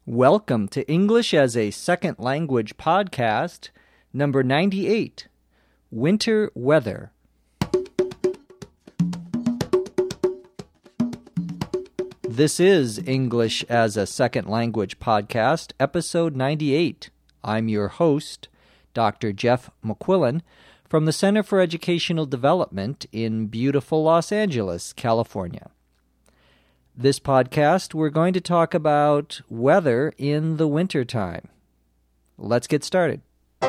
Welcome to English as a Second Language podcast, number 98, Winter Weather. This is English as a Second Language podcast, episode 98. I'm your host, Dr. Jeff McQuillan, from the Center for Educational Development in beautiful Los Angeles, California. This podcast, we're going to talk about weather in the wintertime. Let's get started.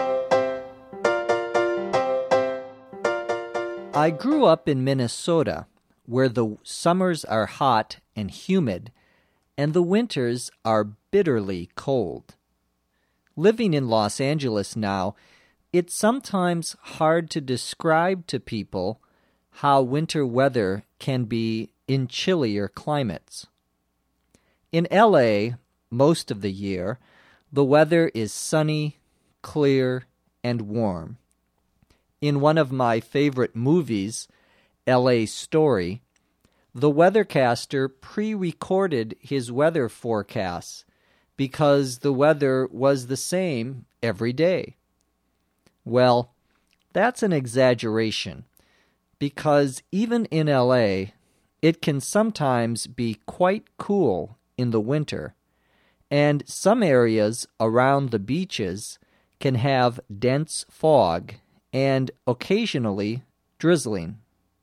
I grew up in Minnesota, where the summers are hot and humid, and the winters are bitterly cold. Living in Los Angeles now, it's sometimes hard to describe to people how winter weather can be in chillier climates. In LA, most of the year, the weather is sunny, clear, and warm. In one of my favorite movies, LA Story, the weathercaster pre-recorded his weather forecasts because the weather was the same every day. Well, that's an exaggeration, because even in LA, it can sometimes be quite cool in the winter, and some areas around the beaches can have dense fog and occasionally drizzling.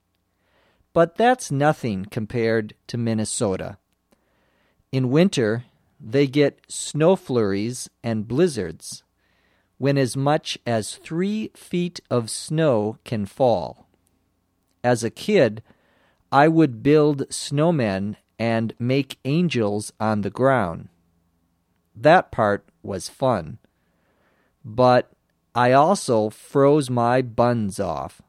But that's nothing compared to Minnesota. In winter, they get snow flurries and blizzards, when as much as 3 feet of snow can fall. As a kid, I would build snowmen and make angels on the ground. That part was fun. But I also froze my buns off.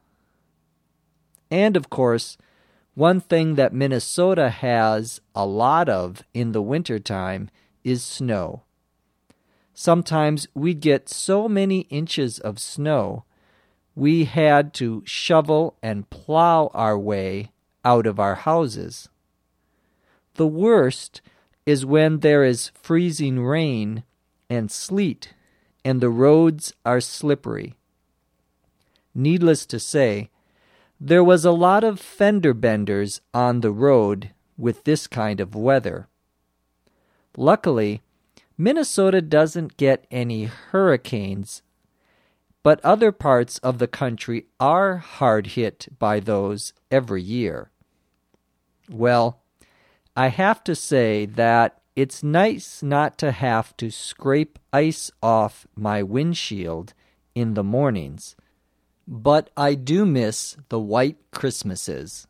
And of course, one thing that Minnesota has a lot of in the wintertime is snow. Sometimes we'd get so many inches of snow, we had to shovel and plow our way out of our houses. The worst is when there is freezing rain and sleet and the roads are slippery. Needless to say, there was a lot of fender benders on the road with this kind of weather. Luckily, Minnesota doesn't get any hurricanes, but other parts of the country are hard hit by those every year. Well, I have to say that it's nice not to have to scrape ice off my windshield in the mornings, but I do miss the white Christmases.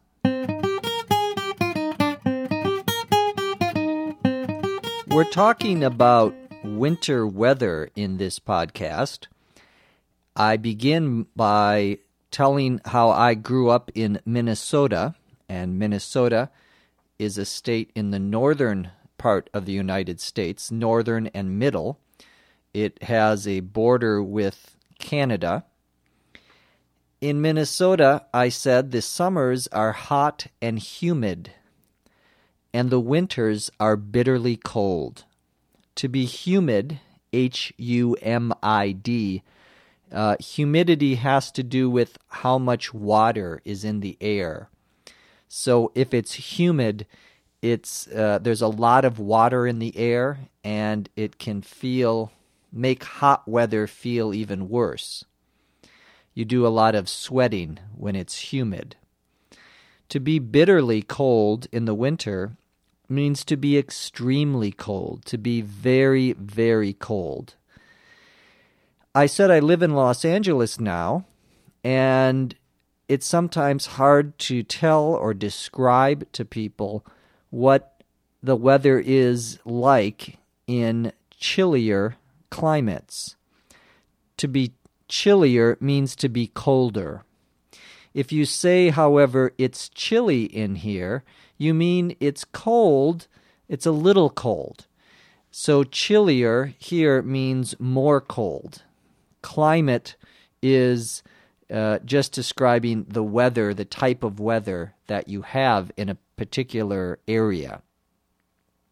We're talking about winter weather in this podcast. I begin by telling how I grew up in Minnesota, and Minnesota is a state in the northern part of the United States, northern and middle. It has a border with Canada. In Minnesota, I said the summers are hot and humid, and the winters are bitterly cold. To be humid, H-U-M-I-D, humidity has to do with how much water is in the air. So if it's humid, there's a lot of water in the air, and it can make hot weather feel even worse. You do a lot of sweating when it's humid. To be bitterly cold in the winter means to be extremely cold, to be very, very cold. I said I live in Los Angeles now, and it's sometimes hard to tell or describe to people what the weather is like in chillier climates. To be chillier means to be colder. If you say, however, it's chilly in here, you mean it's cold, it's a little cold. So chillier here means more cold. Climate is just describing the weather, the type of weather that you have in a particular area.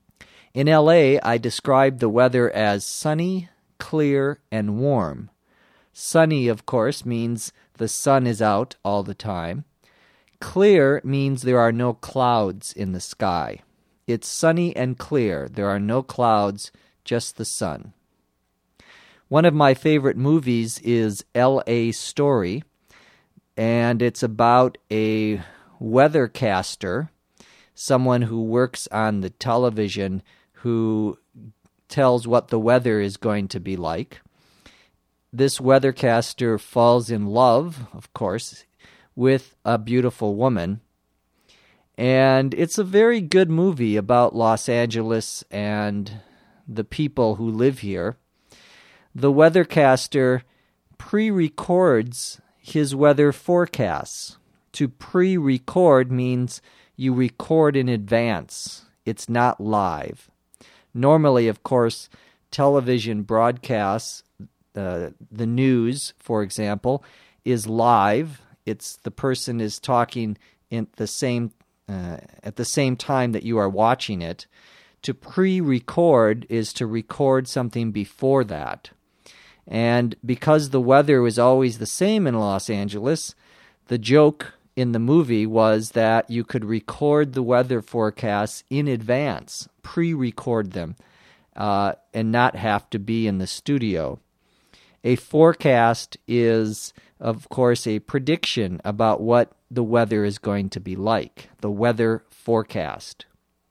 In LA, I describe the weather as sunny, clear, and warm. Sunny, of course, means the sun is out all the time. Clear means there are no clouds in the sky. It's sunny and clear. There are no clouds, just the sun. One of my favorite movies is L.A. Story, and it's about a weathercaster, someone who works on the television who tells what the weather is going to be like. This weathercaster falls in love, of course, with a beautiful woman. And it's a very good movie about Los Angeles and the people who live here. The weathercaster pre-records his weather forecasts. To pre-record means you record in advance. It's not live. Normally, of course, television broadcasts, the news, for example, is live. It's the person is talking at the same time that you are watching it. To pre-record is to record something before that. And because the weather was always the same in Los Angeles, the joke in the movie was that you could record the weather forecasts in advance, pre-record them, and not have to be in the studio. A forecast is, of course, a prediction about what the weather is going to be like, the weather forecast.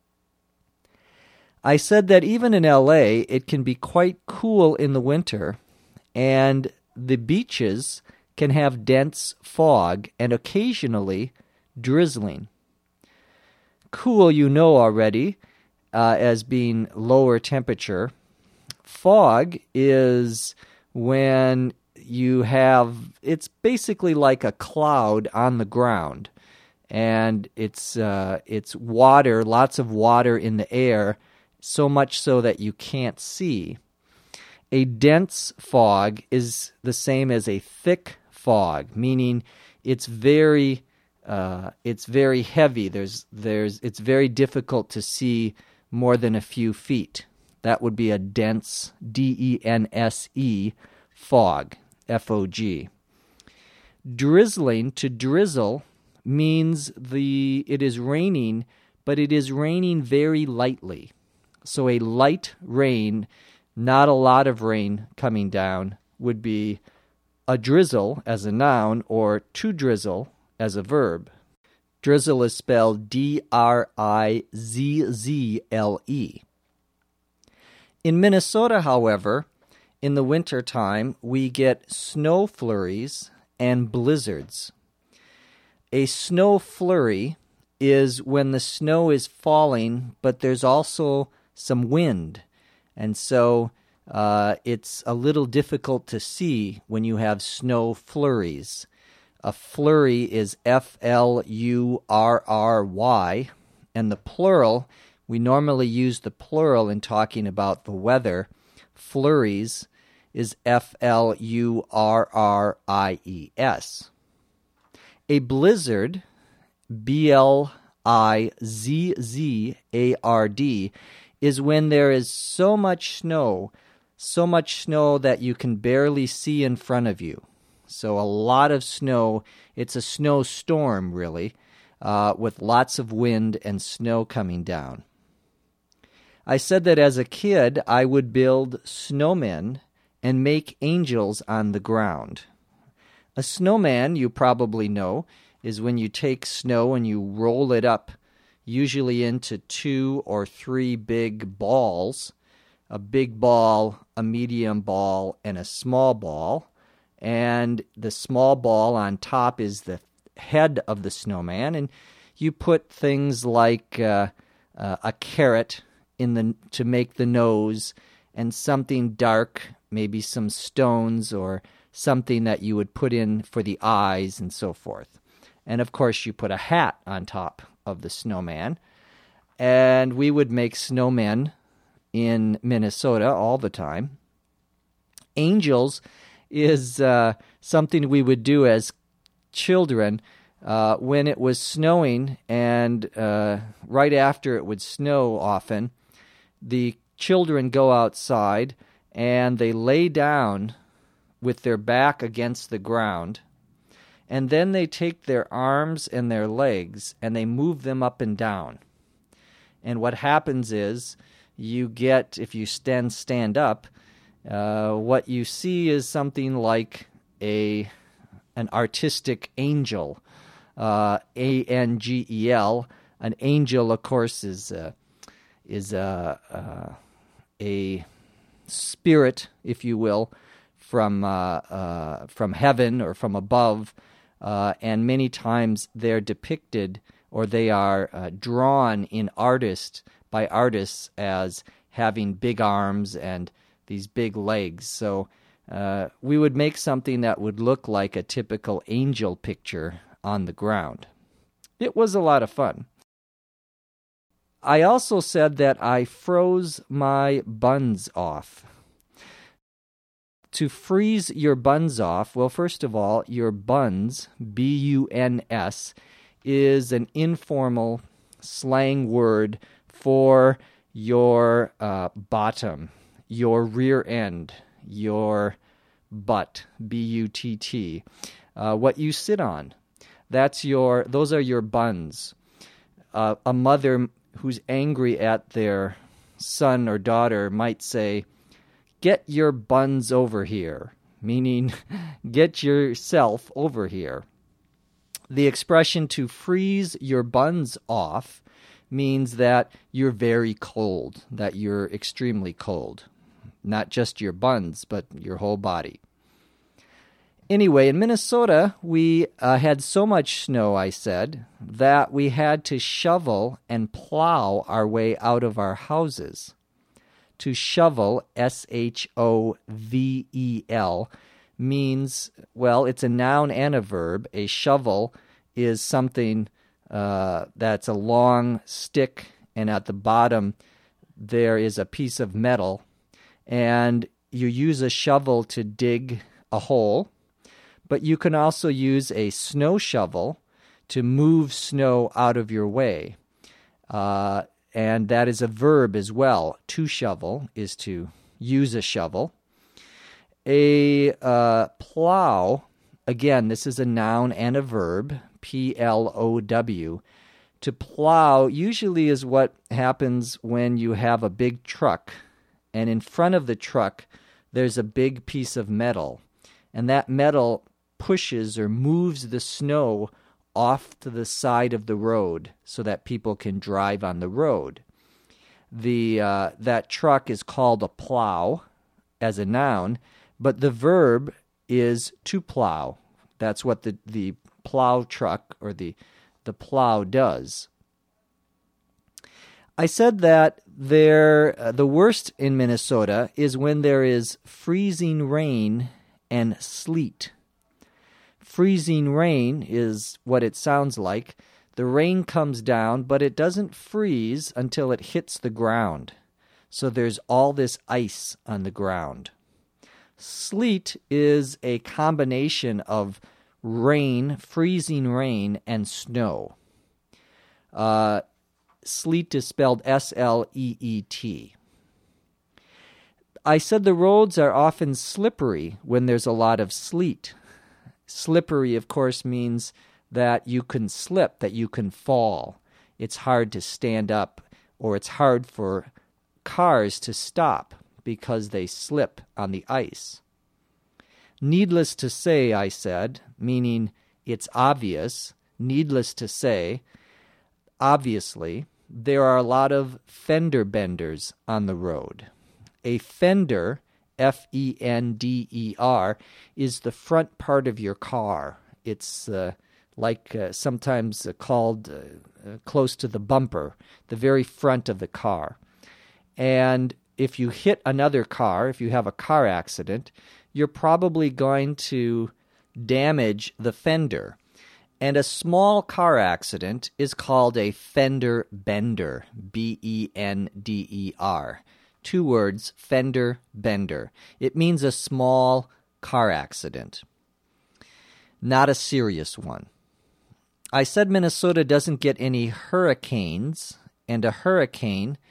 I said that even in LA, it can be quite cool in the winter, and the beaches can have dense fog and occasionally drizzling. Cool, you know already, as being lower temperature. Fog is when you have, it's basically like a cloud on the ground, and it's water, lots of water in the air, so much so that you can't see. A dense fog is the same as a thick fog, meaning it's very heavy. It's very difficult to see more than a few feet. That would be a dense, D-E-N-S-E, fog, F-O-G. Drizzling, to drizzle, means it is raining, but it is raining very lightly. So a light rain, not a lot of rain coming down, would be a drizzle as a noun or to drizzle as a verb. Drizzle is spelled D-R-I-Z-Z-L-E. In Minnesota, however, in the wintertime, we get snow flurries and blizzards. A snow flurry is when the snow is falling, but there's also some wind. And so it's a little difficult to see when you have snow flurries. A flurry is F-L-U-R-R-Y, and the plural, we normally use the plural in talking about the weather. Flurries is F-L-U-R-R-I-E-S. A blizzard, B-L-I-Z-Z-A-R-D, is when there is so much snow that you can barely see in front of you. So a lot of snow. It's a snowstorm, really, with lots of wind and snow coming down. I said that as a kid, I would build snowmen and make angels on the ground. A snowman, you probably know, is when you take snow and you roll it up, usually into 2 or 3 big balls, a big ball, a medium ball, and a small ball. And the small ball on top is the head of the snowman, and you put things like a carrot to make the nose, and something dark, maybe some stones or something that you would put in for the eyes and so forth. And of course, you put a hat on top of the snowman. And we would make snowmen in Minnesota all the time. Angels is something we would do as children when it was snowing, and right after it would snow often, the children go outside and they lay down with their back against the ground, and then they take their arms and their legs and they move them up and down. And what happens is you get, if you stand up, what you see is something like an artistic angel, angel. An angel, of course, is a spirit, if you will, from heaven or from above, and many times they're depicted or they are drawn by artists as having big arms and these big legs. So we would make something that would look like a typical angel picture on the ground. It was a lot of fun. I also said that I froze my buns off. To freeze your buns off, well, first of all, your buns, B-U-N-S, is an informal slang word for your bottom, your rear end, your butt, B-U-T-T, what you sit on. Those are your buns. A mother who's angry at their son or daughter might say, "Get your buns over here," meaning get yourself over here. The expression "to freeze your buns off" means that you're very cold, that you're extremely cold. Not just your buns, but your whole body. Anyway, in Minnesota, we had so much snow, I said, that we had to shovel and plow our way out of our houses. To shovel, S-H-O-V-E-L, means, well, it's a noun and a verb. A shovel is something that's a long stick, and at the bottom there is a piece of metal, and you use a shovel to dig a hole. But you can also use a snow shovel to move snow out of your way. And that is a verb as well. To shovel is to use a shovel. A plow, again, this is a noun and a verb, P-L-O-W. To plow usually is what happens when you have a big truck, and in front of the truck there's a big piece of metal, and that metal pushes or moves the snow off to the side of the road so that people can drive on the road. That truck is called a plow as a noun, but the verb is to plow. That's what the plow truck or the plow does. I said that the worst in Minnesota is when there is freezing rain and sleet. Freezing rain is what it sounds like. The rain comes down, but it doesn't freeze until it hits the ground. So there's all this ice on the ground. Sleet is a combination of rain, freezing rain, and snow. Sleet is spelled S-L-E-E-T. I said the roads are often slippery when there's a lot of sleet. Slippery, of course, means that you can slip, that you can fall. It's hard to stand up, or it's hard for cars to stop because they slip on the ice. Needless to say, I said, meaning it's obvious, needless to say, obviously, there are a lot of fender benders on the road. A fender, F-E-N-D-E-R, is the front part of your car. It's sometimes called close to the bumper, the very front of the car. And if you hit another car, if you have a car accident, you're probably going to damage the fender. And a small car accident is called a fender bender, B-E-N-D-E-R. 2 words, fender bender. It means a small car accident, not a serious one. I said Minnesota doesn't get any hurricanes, and a hurricane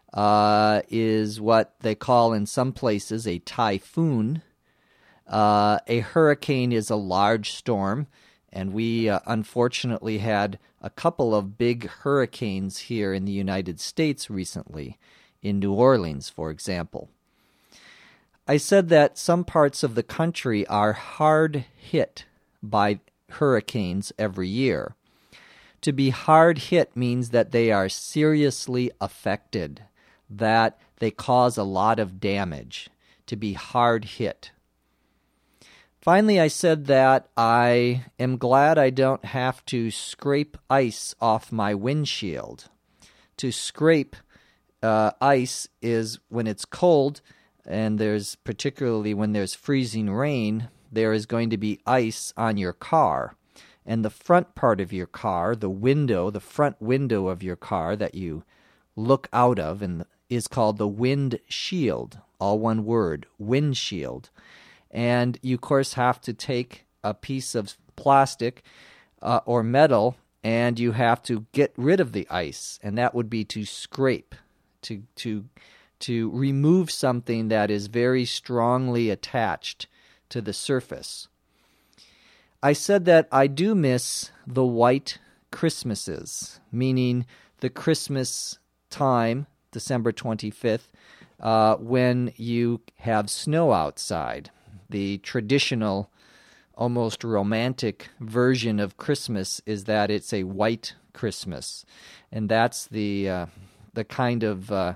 is what they call in some places a typhoon. A hurricane is a large storm, and we unfortunately had a couple of big hurricanes here in the United States recently, in New Orleans, for example. I said that some parts of the country are hard hit by hurricanes every year. To be hard hit means that they are seriously affected, that they cause a lot of damage. To be hard hit. Finally, I said that I am glad I don't have to scrape ice off my windshield. To scrape ice is when it's cold, and particularly when there's freezing rain, there is going to be ice on your car. And the front part of your car, the front window of your car that you look out of, is called the windshield. All one word, windshield. And you, of course, have to take a piece of plastic or metal, and you have to get rid of the ice, and that would be to scrape, to remove something that is very strongly attached to the surface. I said that I do miss the white Christmases, meaning the Christmas time, December 25th, when you have snow outside. The traditional, almost romantic version of Christmas is that it's a white Christmas, and that's the kind of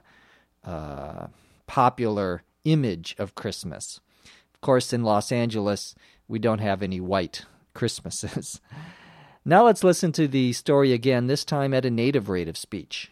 popular image of Christmas. Of course, in Los Angeles, we don't have any white Christmases. Now let's listen to the story again, this time at a native rate of speech.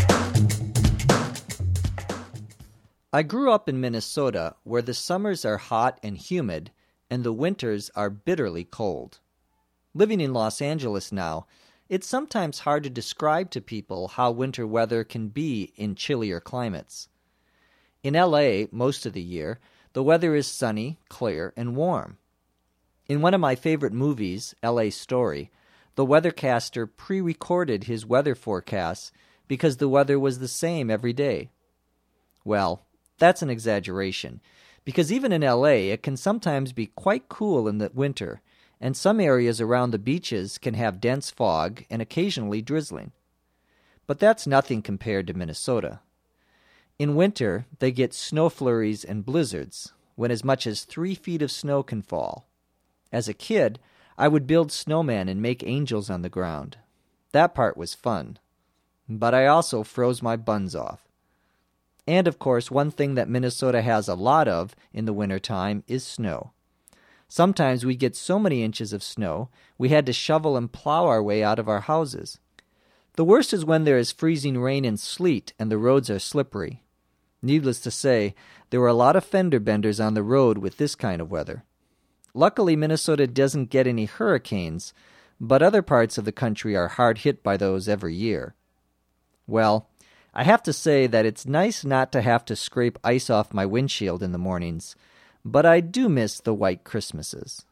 I grew up in Minnesota, where the summers are hot and humid, and the winters are bitterly cold. Living in Los Angeles now, it's sometimes hard to describe to people how winter weather can be in chillier climates. In L.A., most of the year, the weather is sunny, clear, and warm. In one of my favorite movies, L.A. Story, the weathercaster pre-recorded his weather forecasts because the weather was the same every day. Well, that's an exaggeration, because even in L.A., it can sometimes be quite cool in the winter, and some areas around the beaches can have dense fog and occasionally drizzling. But that's nothing compared to Minnesota. In winter, they get snow flurries and blizzards, when as much as 3 feet of snow can fall. As a kid, I would build snowmen and make angels on the ground. That part was fun. But I also froze my buns off. And, of course, one thing that Minnesota has a lot of in the wintertime is snow. Sometimes we get so many inches of snow, we had to shovel and plow our way out of our houses. The worst is when there is freezing rain and sleet and the roads are slippery. Needless to say, there were a lot of fender benders on the road with this kind of weather. Luckily, Minnesota doesn't get any hurricanes, but other parts of the country are hard hit by those every year. Well, I have to say that it's nice not to have to scrape ice off my windshield in the mornings, but I do miss the white Christmases.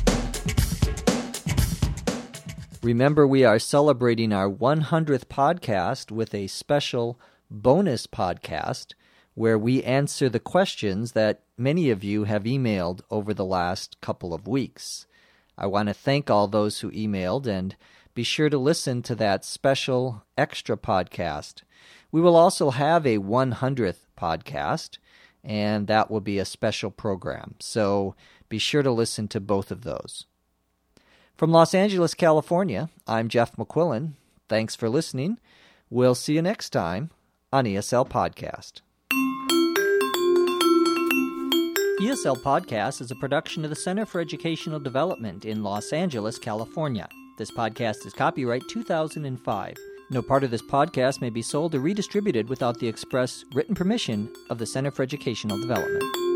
Remember, we are celebrating our 100th podcast with a special bonus podcast where we answer the questions that many of you have emailed over the last couple of weeks. I want to thank all those who emailed, and be sure to listen to that special extra podcast. We will also have a 100th podcast, and that will be a special program. So be sure to listen to both of those. From Los Angeles, California, I'm Jeff McQuillan. Thanks for listening. We'll see you next time on ESL Podcast. ESL Podcast is a production of the Center for Educational Development in Los Angeles, California. This podcast is copyright 2005. No part of this podcast may be sold or redistributed without the express written permission of the Center for Educational Development.